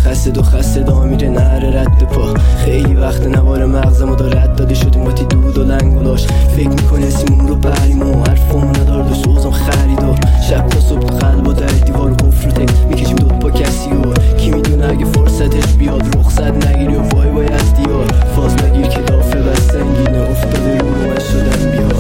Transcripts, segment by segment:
خسته دا میره نهر رد پا. خیلی وقت نوار مغزمو دا رد داده شدیم با تی دود و لنگ و لاش. فکر میکنی اسیمون رو بریم و حرفمون ندار دو سوزم خریدار. شب تا صبح تو قلب و در دیوار و قفل رو تک میکشیم دو پا کسی و کی میدونه اگه فرصتش بیاد رخصت نگیری و وای وای از دیار. فاز نگیر که دافه بس سنگینه افتاده رو من شدن بیار.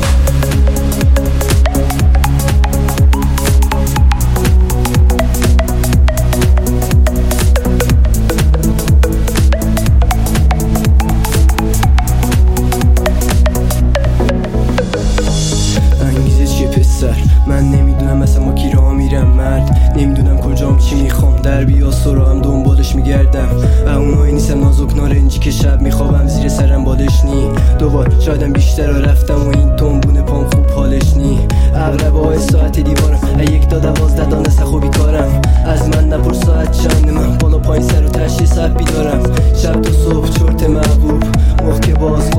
من نمیدونم مثلا ما کی راه میرم مرد. نمیدونم کجام چی میخوام در بیا سرا هم دنبالش میگردم. اونایی نیستم نازک نارنجی که شب میخوابم زیر سرم بالش نی. دوبار شایدم بیشتر رفتم و این تنبونه پام خوب حالش نی. اغرب های ساعت دیوارم یک تا 12 دانسته خوبی کارم. از من نپر ساعت چنده من بالا پایین سر و تشی ساعت بیدارم. شب تا صبح چرت محبوب مخ که باز